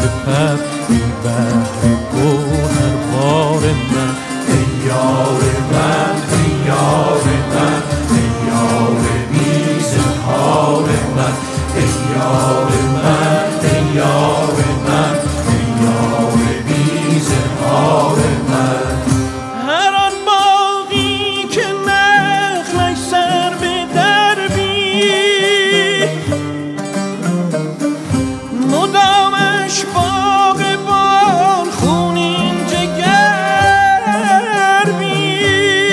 سپر ای بحر گوهر بار من ای یار من ای یار من ای یار بی زنهار من ای یار من ای یار من ای یار بی زنهار من هر آن باغی که نخلش سر به در بی مدامش باغبان خونین جگر بی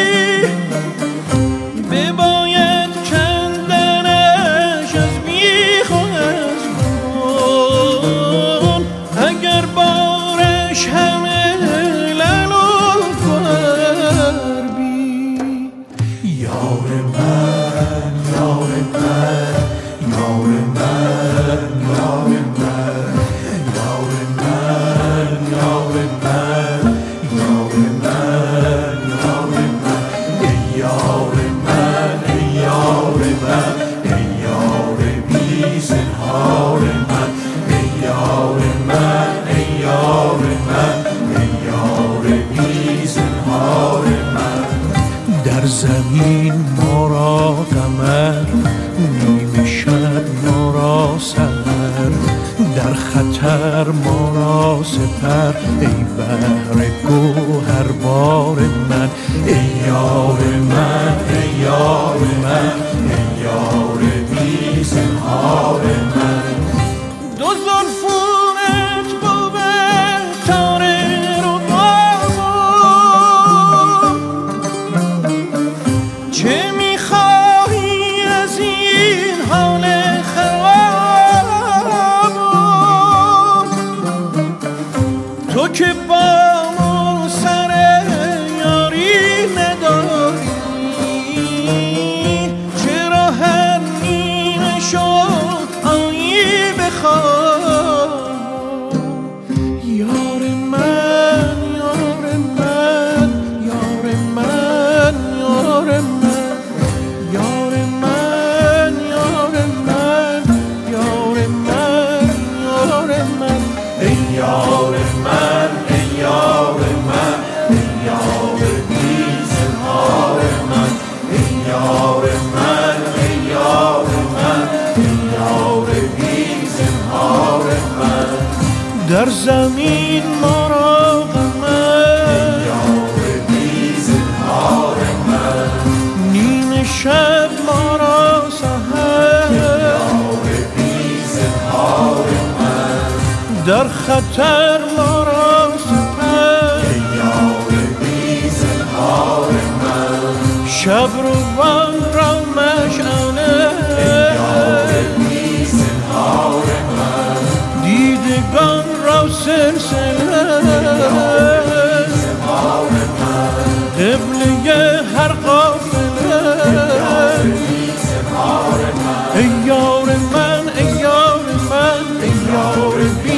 بباید کندنش از بیخ و از بن اگر بارش همه لعل و گوهر بی یار من یار من یار من یار من یار من یار من یار من یار من ای یار من ای یار من ای یار بی زنهار من ای یار من ای یار من ای یار بی زنهار من در زمین ما را قمر نیمه شب ما را سحر در خطر ما را سپر ای بحر گوهر بار من ای یار من ای یار من ای یار بی زنهار من دو زلفونت بود تاره رو بابم چه میخواهی از این حال خرابم تو که با ما سر یاری نداری چرا هر نیمه شد آیی بخواب یار من یار من یار من یار من یار من یار من یار من یار من ای یار من ای یار من ای یار بی زنهار من ای یار من ای یار من ای یار بی زنهار من در زمین ما را قمر یار بی زنهار من نیمه شب ما را سحر یار بی زنهار من در خطر ما را سپر ای یار بی زنهار من شب روان را مشعله یار بی زنهار من دیدگان را سلسله زنهار من قبله هر قافله زنهار من ای یار من ای یار من ای یار بی